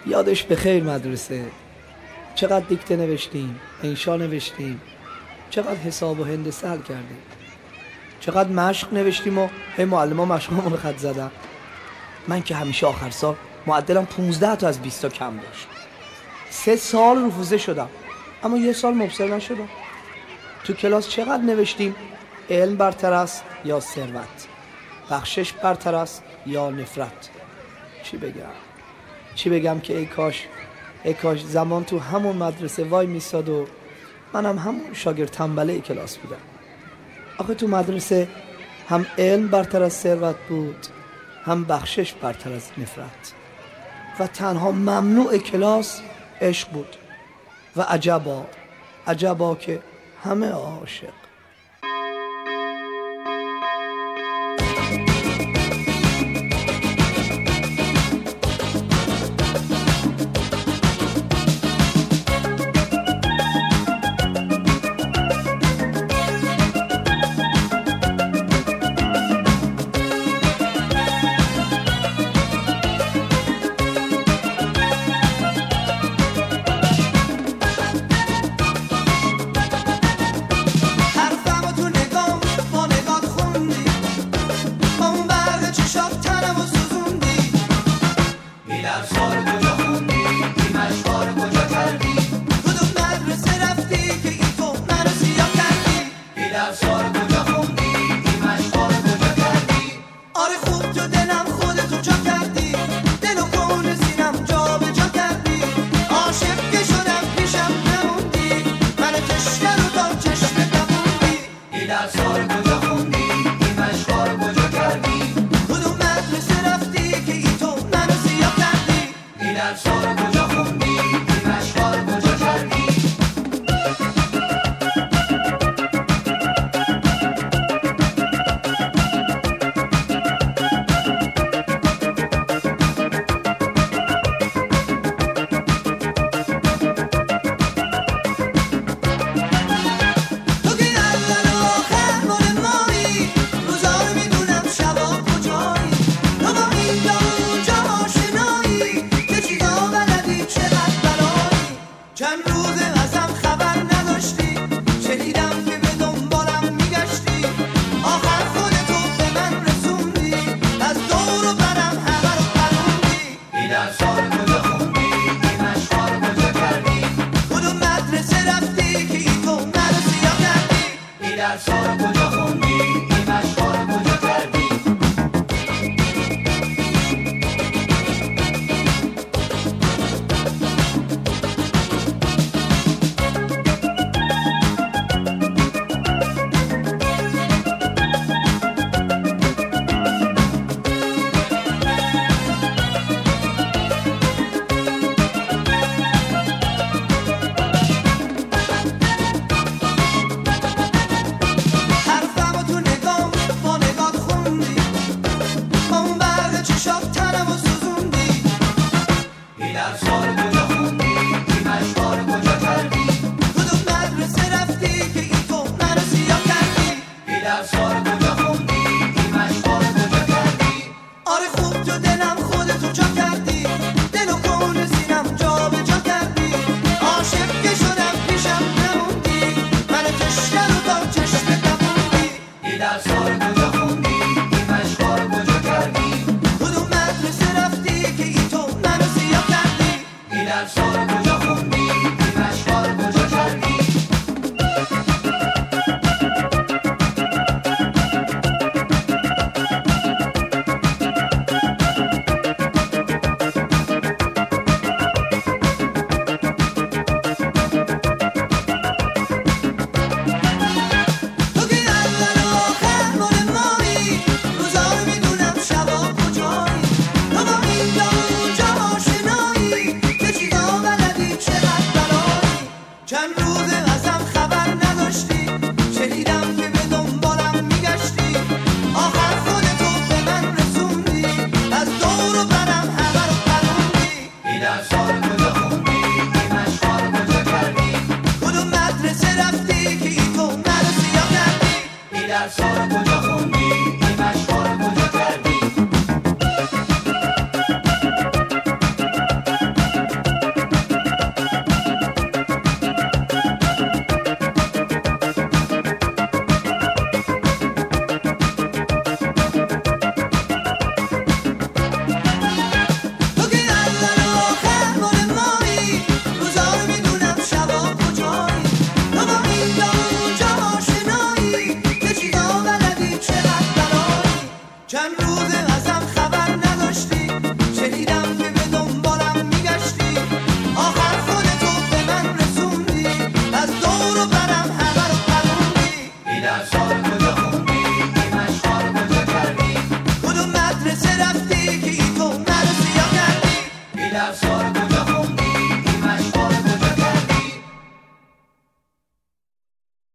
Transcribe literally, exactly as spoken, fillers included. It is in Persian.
یادش بخیر مدرسه. چقدر دیکته نوشتیم، انشا نوشتیم، چقدر حساب و هندسه حل کردیم، چقدر مشق نوشتیم و هی معلم‌ها مشقامون رو خط زدن. من که همیشه آخر سال معدلم پونزده تا از بیست تا کم داشت. سه سال رفوزه شدم اما یه سال مبصر نشدم. تو کلاس چقدر نوشتیم علم برتر است یا ثروت، بخشش برتر است یا نفرت. چی بگم چی بگم که ای کاش ای کاش زمان تو همون مدرسه وای میساد و منم همون شاگرد تنبله کلاس بودم. آخه تو مدرسه هم علم برتر از ثروت بود، هم بخشش برتر از نفرت، و تنها ممنوع کلاس عشق بود. و عجبا عجبا که همه عاشق. la